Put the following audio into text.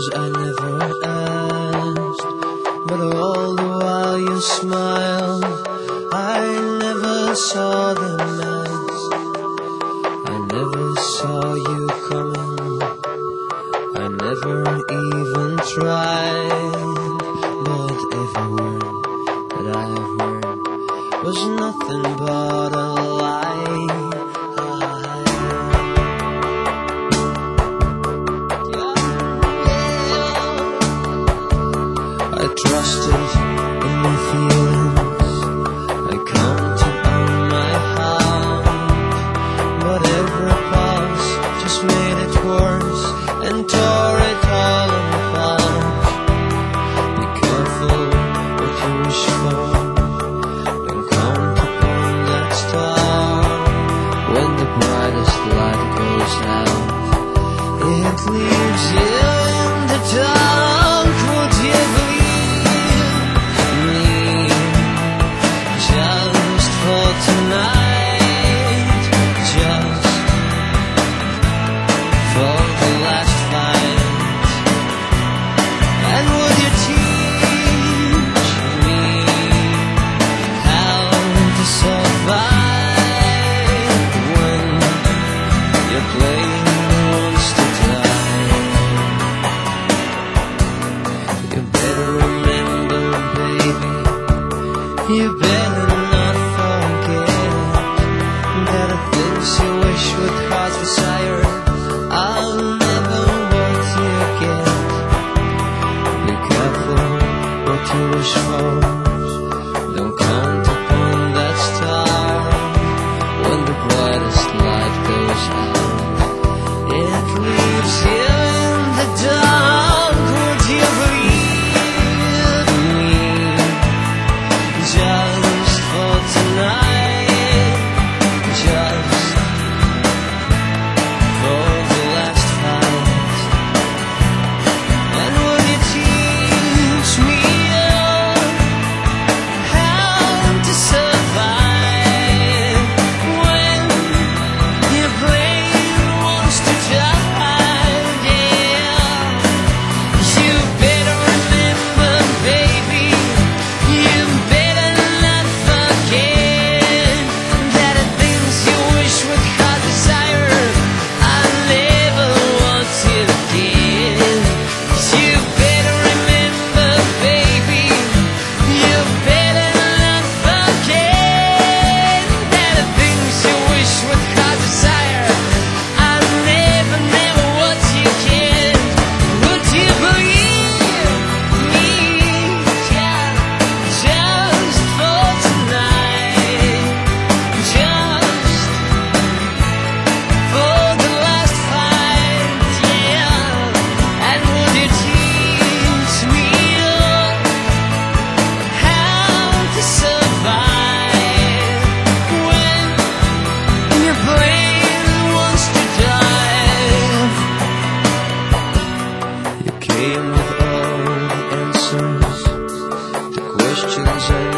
'cause I never asked. But all the while you smiled, I never saw the mask. I never saw you coming, I never even tried. But every word that I heard was nothing but a lie. I trusted in my feelings, I counted on my heart, but every pulse just made it worse and tore it all apart. Be careful what you wish for, don't count upon that star. When the brightest light goes out, it leaves you in the dark. Would you believe me just for tonight, just for the last fight? And would you teach me how to survive when you're playing who wants to die? You better remember, baby, you better not forget that the things you wish with heart's desire are never what you get. Be careful what you wish for, don't count upon that star. When the brightest light goes out, it leaves you in the dark. Would you believe me just for tonight, just for the last fight? And will you teach me how to survive when your brain wants to die? Yeah, you better remember, baby, you better not forget that the things you wish with heart desire are never what you get. You better remember, baby, you better not forget that the things you wish with heart desire are never, never what you get. Would you believe me, yeah, just for tonight, just for the last fight, yeah? And would you teach me how to survive when your brain wants to die? You came with all the answers, the questions I